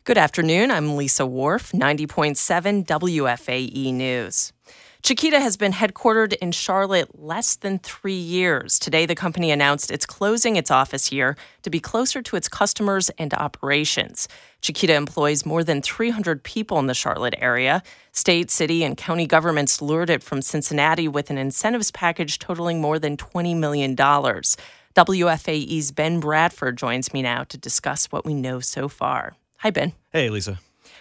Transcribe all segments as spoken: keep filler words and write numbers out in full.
Good afternoon. I'm Lisa Wharf, ninety point seven W F A E News. Chiquita has been headquartered in Charlotte less than three years. Today, the company announced it's closing its office here to be closer to its customers and operations. Chiquita employs more than three hundred people in the Charlotte area. State, city, and county governments lured it from Cincinnati with an incentives package totaling more than twenty million dollars. W F A E's Ben Bradford joins me now to discuss what we know so far. Hi, Ben. Hey, Lisa.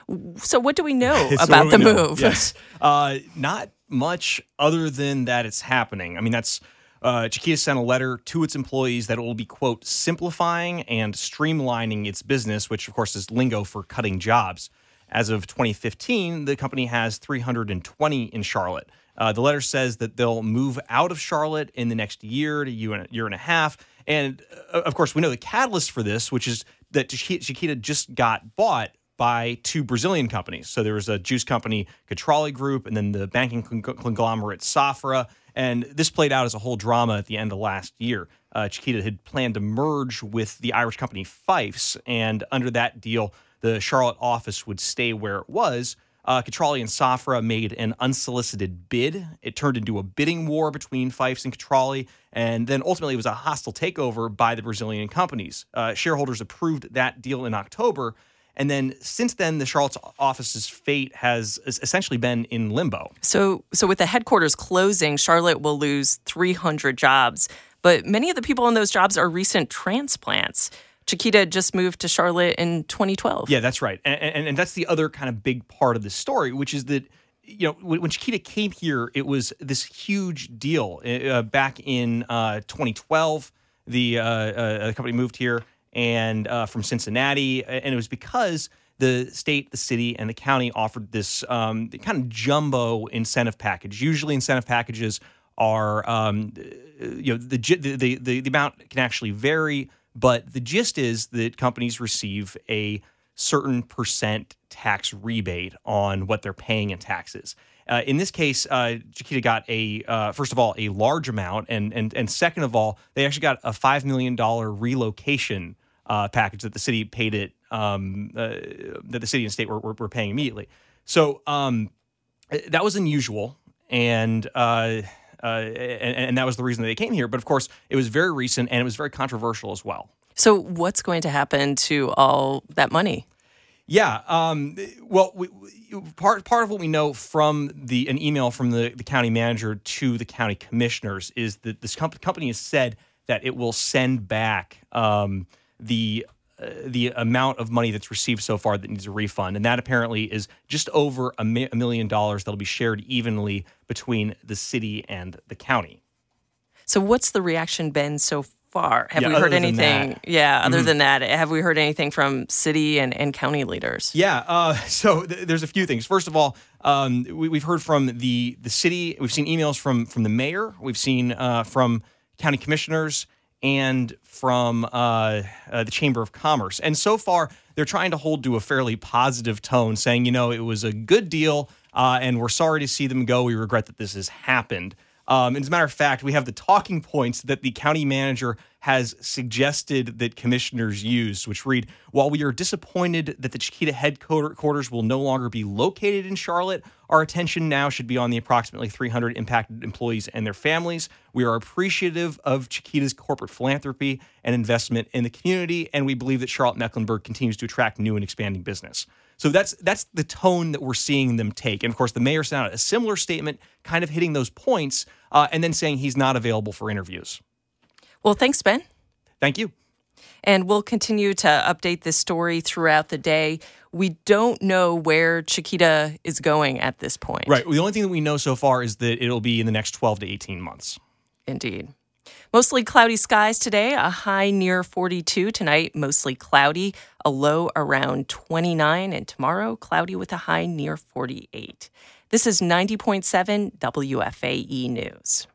So what do we know so about the know? move? Yes. Uh, not much other than that it's happening. I mean, that's uh, Chiquita sent a letter to its employees that it will be, quote, simplifying and streamlining its business, which, of course, is lingo for cutting jobs. As of twenty fifteen, the company has three hundred twenty in Charlotte. Uh, the letter says that they'll move out of Charlotte in the next year to year and, year and a half. And, uh, of course, we know the catalyst for this, which is that Chiquita just got bought by two Brazilian companies. So there was a juice company, Catrale Group, and then the banking conglomerate Safra. And this played out as a whole drama at the end of last year. Uh, Chiquita had planned to merge with the Irish company Fifes, and under that deal, the Charlotte office would stay where it was. Uh, Catrale and Safra made an unsolicited bid. It turned into a bidding war between Fifes and Catrale, and then ultimately it was a hostile takeover by the Brazilian companies. Uh, shareholders approved that deal in October, and then since then, the Charlotte's office's fate has essentially been in limbo. So, so with the headquarters closing, Charlotte will lose three hundred jobs, but many of the people in those jobs are recent transplants. Chiquita just moved to Charlotte in twenty twelve. Yeah, that's right. And, and, and that's the other kind of big part of the story, which is that, you know, when, when Chiquita came here, it was this huge deal. Uh, back in uh, twenty twelve, the, uh, uh, the company moved here and uh, from Cincinnati, and it was because the state, the city, and the county offered this um, kind of jumbo incentive package. Usually incentive packages are, um, you know, the, the, the, the amount can actually vary, but the gist is that companies receive a certain percent tax rebate on what they're paying in taxes. Uh, in this case, uh, Chiquita got a uh, first of all a large amount, and and and second of all, they actually got a five million dollar relocation uh, package that the city paid it um, uh, that the city and state were, were, were paying immediately. So um, that was unusual, and. Uh, Uh, and, and that was the reason that they came here. But of course, it was very recent and it was very controversial as well. So what's going to happen to all that money? Yeah. Um, well, we, we, part part of what we know from the an email from the, the county manager to the county commissioners is that this comp- company has said that it will send back um, the uh, the amount of money that's received so far that needs a refund. And that apparently is just over a, mi- a million dollars that'll be shared evenly between the city and the county. So what's the reaction been so far? Have Yeah, we other heard than anything? that. Yeah, other Mhm. than that, have we heard anything from city and, and county leaders? Yeah, uh, so th- there's a few things. First of all, um, we, we've heard from the the city. We've seen emails from from the mayor. We've seen uh, from county commissioners and from uh, uh, the Chamber of Commerce. And so far, they're trying to hold to a fairly positive tone, saying, you know, it was a good deal, uh, and we're sorry to see them go. We regret that this has happened. Um, as a matter of fact, we have the talking points that the county manager has suggested that commissioners use, which read, while we are disappointed that the Chiquita headquarters will no longer be located in Charlotte, our attention now should be on the approximately three hundred impacted employees and their families. We are appreciative of Chiquita's corporate philanthropy and investment in the community, and we believe that Charlotte-Mecklenburg continues to attract new and expanding business. So that's that's the tone that we're seeing them take. And, of course, the mayor sent out a similar statement, kind of hitting those points, uh, and then saying he's not available for interviews. Well, thanks, Ben. Thank you. And we'll continue to update this story throughout the day. We don't know where Chiquita is going at this point. Right. Well, the only thing that we know so far is that it'll be in the next twelve to eighteen months. Indeed. Mostly cloudy skies today, a high near forty-two. Tonight, mostly cloudy, a low around twenty-nine. And tomorrow, cloudy with a high near forty-eight. This is ninety point seven W F A E News.